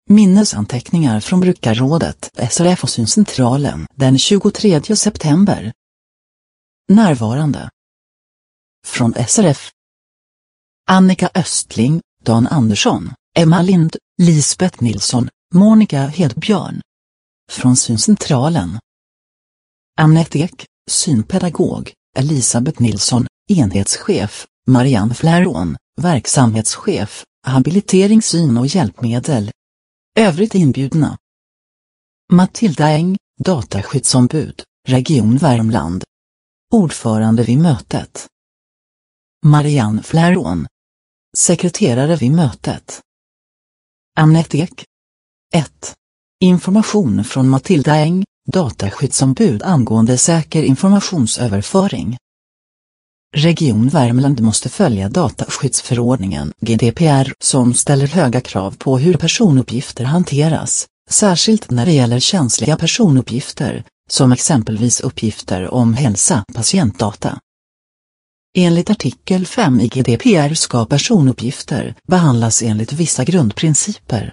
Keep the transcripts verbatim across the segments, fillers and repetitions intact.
Minnesanteckningar från brukarrådet, S R F och syncentralen den tjugotredje september. Närvarande. Från S R F: Annika Östling, Dan Andersson, Emma Lind, Lisbeth Nilsson, Monica Hedbjörn. Från syncentralen: Annette Ek, synpedagog, Elisabeth Nilsson, enhetschef, Marianne Fläron, verksamhetschef, habilitering syn och hjälpmedel. Övrigt inbjudna: Matilda Eng, dataskyddsombud, Region Värmland. Ordförande vid mötet: Marianne Fläron. Sekreterare vid mötet: Annette Ek. ett. Information från Matilda Eng, dataskyddsombud angående säker informationsöverföring. Region Värmland måste följa dataskyddsförordningen G D P R som ställer höga krav på hur personuppgifter hanteras, särskilt när det gäller känsliga personuppgifter, som exempelvis uppgifter om hälsa, patientdata. Enligt artikel fem i G D P R ska personuppgifter behandlas enligt vissa grundprinciper.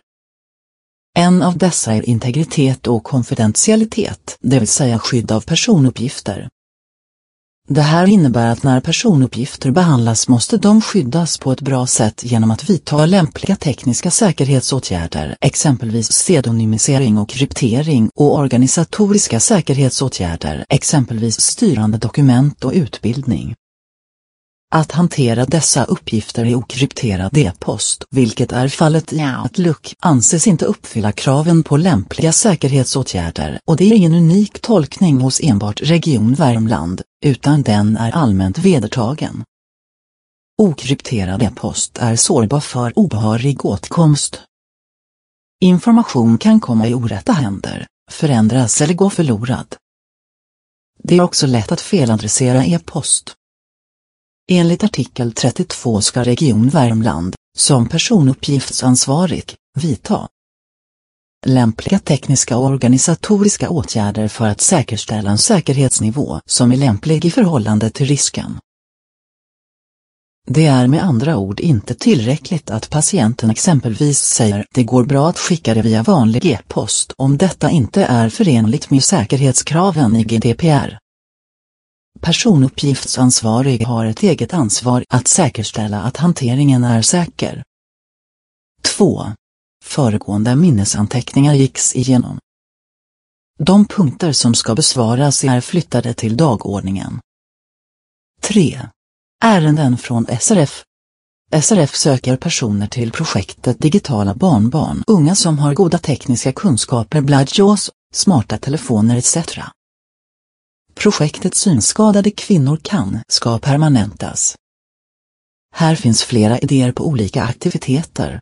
En av dessa är integritet och konfidentialitet, det vill säga skydd av personuppgifter. Det här innebär att när personuppgifter behandlas måste de skyddas på ett bra sätt genom att vidta lämpliga tekniska säkerhetsåtgärder, exempelvis pseudonymisering och kryptering, och organisatoriska säkerhetsåtgärder, exempelvis styrande dokument och utbildning. Att hantera dessa uppgifter i okrypterad e-post, vilket är fallet i Outlook, anses inte uppfylla kraven på lämpliga säkerhetsåtgärder, och det är ingen unik tolkning hos enbart Region Värmland, utan den är allmänt vedertagen. Okrypterad e-post är sårbar för obehörig åtkomst. Information kan komma i orätta händer, förändras eller gå förlorad. Det är också lätt att feladressera e-post. Enligt artikel trettiotvå ska Region Värmland, som personuppgiftsansvarig, vidta lämpliga tekniska och organisatoriska åtgärder för att säkerställa en säkerhetsnivå som är lämplig i förhållande till risken. Det är med andra ord inte tillräckligt att patienten exempelvis säger det går bra att skicka det via vanlig e-post om detta inte är förenligt med säkerhetskraven i G D P R. Personuppgiftsansvarig har ett eget ansvar att säkerställa att hanteringen är säker. två. Föregående minnesanteckningar gicks igenom. De punkter som ska besvaras är flyttade till dagordningen. tre. Ärenden från S R F. S R F söker personer till projektet Digitala barnbarn, unga som har goda tekniska kunskaper, bladjås, smarta telefoner et cetera. Projektet Synskadade kvinnor kan ska permanentas. Här finns flera idéer på olika aktiviteter.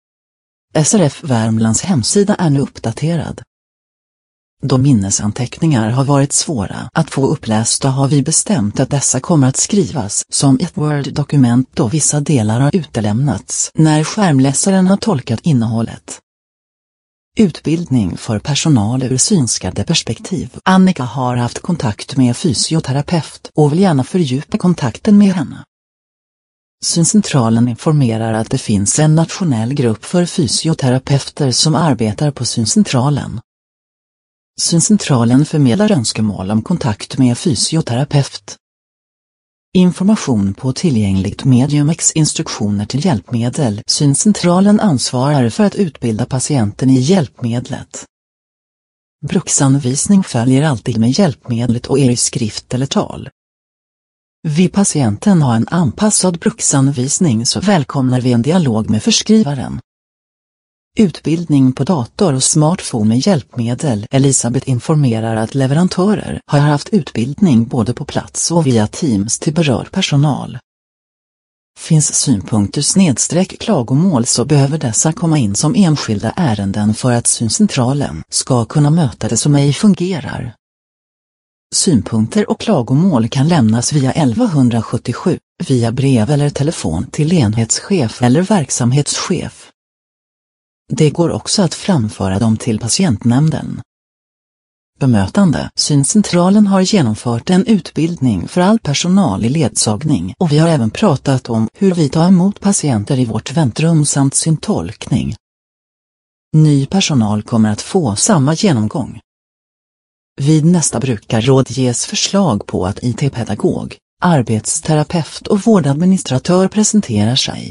S R F Värmlands hemsida är nu uppdaterad. Då minnesanteckningar har varit svåra att få upplästa har vi bestämt att dessa kommer att skrivas som ett Word-dokument då vissa delar har utelämnats när skärmläsaren har tolkat innehållet. Utbildning för personal ur synskadeperspektiv. Annika har haft kontakt med fysioterapeut och vill gärna fördjupa kontakten med henne. Syncentralen informerar att det finns en nationell grupp för fysioterapeuter som arbetar på syncentralen. Syncentralen förmedlar önskemål om kontakt med fysioterapeut. Information på tillgängligt medium X instruktioner till hjälpmedel. Syncentralen ansvarar för att utbilda patienten i hjälpmedlet. Bruksanvisning följer alltid med hjälpmedlet och är i skrift eller tal. Vill patienten ha en anpassad bruksanvisning så välkomnar vi en dialog med förskrivaren. Utbildning på dator och smartphone med hjälpmedel. Elisabeth informerar att leverantörer har haft utbildning både på plats och via Teams till berörd personal. Finns synpunkter snedstreck klagomål så behöver dessa komma in som enskilda ärenden för att syncentralen ska kunna möta det som ej fungerar. Synpunkter och klagomål kan lämnas via elva sjuttiosju, via brev eller telefon till enhetschef eller verksamhetschef. Det går också att framföra dem till patientnämnden. Bemötande. Syncentralen har genomfört en utbildning för all personal i ledsagning och vi har även pratat om hur vi tar emot patienter i vårt väntrum samt syntolkning. Ny personal kommer att få samma genomgång. Vid nästa brukarråd ges förslag på att I T-pedagog, arbetsterapeut och vårdadministratör presenterar sig.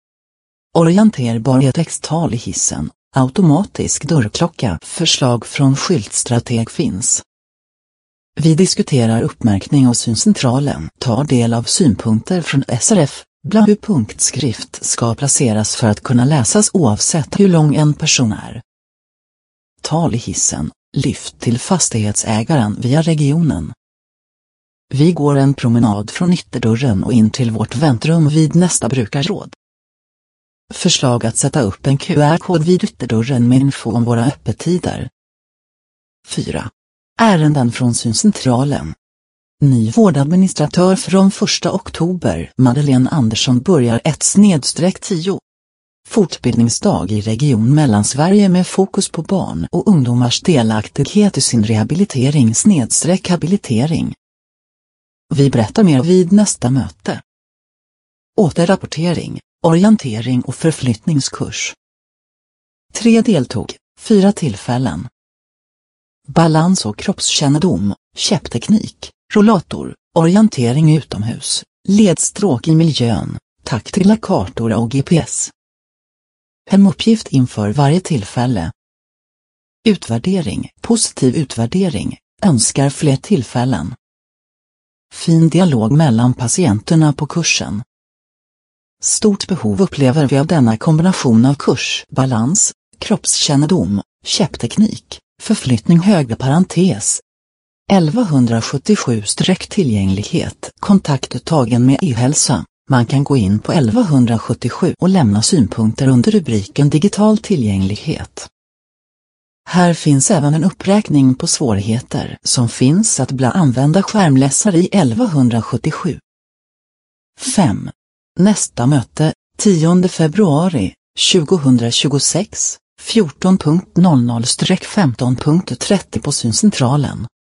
Orienterbar texttal i hissen, automatisk dörrklocka, förslag från skyltstrateg finns. Vi diskuterar uppmärkning och syncentralen, tar del av synpunkter från S R F, bland hur punktskrift ska placeras för att kunna läsas oavsett hur lång en person är. Tal i hissen, lyft till fastighetsägaren via regionen. Vi går en promenad från ytterdörren och in till vårt väntrum vid nästa brukarråd. Förslag att sätta upp en Q R-kod vid ytterdörren med info om våra öppettider. fyra. Ärenden från syncentralen. Ny vårdadministratör från första oktober. Madeleine Andersson börjar ett tio. Fortbildningsdag i Region Mellansverige med fokus på barn och ungdomars delaktighet i sin rehabilitering snedstreck habilitering. Vi berättar mer vid nästa möte. Återrapportering, orientering och förflyttningskurs. Tre deltog, fyra tillfällen. Balans och kroppskännedom, käppteknik, rollator, orientering utomhus, ledstråk i miljön, taktila kartor och G P S. Hemuppgift inför varje tillfälle. Utvärdering, positiv utvärdering, önskar fler tillfällen. Fin dialog mellan patienterna på kursen. Stort behov upplever vi av denna kombination av kurs, balans, kroppskännedom, käppteknik, förflyttning högre parentes. elva sjuttiosju tillgänglighet, kontaktuttagen med e-hälsa. Man kan gå in på elva sjuttiosju och lämna synpunkter under rubriken digital tillgänglighet. Här finns även en uppräkning på svårigheter som finns att bland använda skärmläsare i elva sjuttiosju. fem. Nästa möte, tionde februari tjugohundratjugosex, fjorton femton trettio på syncentralen.